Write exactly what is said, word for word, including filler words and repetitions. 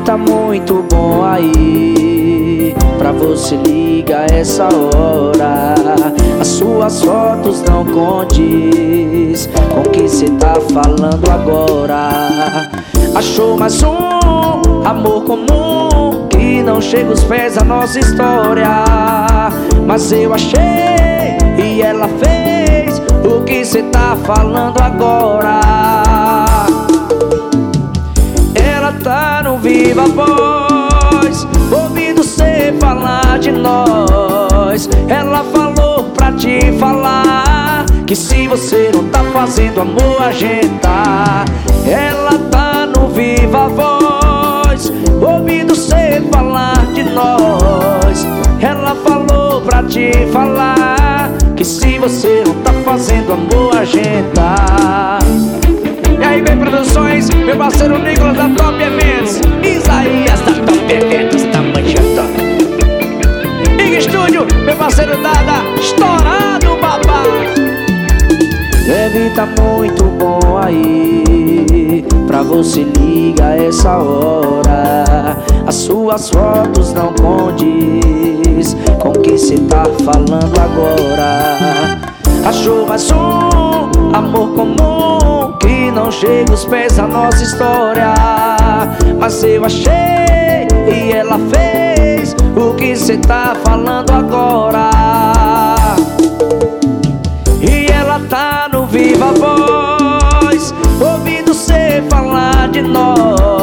tá muito bom aí, pra você ligar essa hora. As suas fotos não condiz com o que cê tá falando agora. Achou mais um amor comum que não chega aos pés da nossa história. Mas eu achei e ela fez o que cê tá falando agora. Ela tá no Viva Voz, ouvindo cê falar de nós. Ela falou pra te falar que se você não tá fazendo amor, a gente tá. Ela tá no Viva Voz, ouvindo cê falar de nós. Ela falou pra te falar que se você não tá fazendo amor, a gente tá. E aí, bem produções, meu parceiro Nicolas da Top Eventos, Isaías da Top Eventos, tá manchando. Big Studio, meu parceiro Dada, estourado, babá. Deve tá muito bom aí, pra você ligar essa hora. As suas fotos não condiz com o que cê tá falando agora. Achou mais um amor comum que não chega aos pés da nossa história. Mas eu achei e ela fez o que cê tá falando agora. E ela tá no Viva Voz, ouvindo cê falar de nós.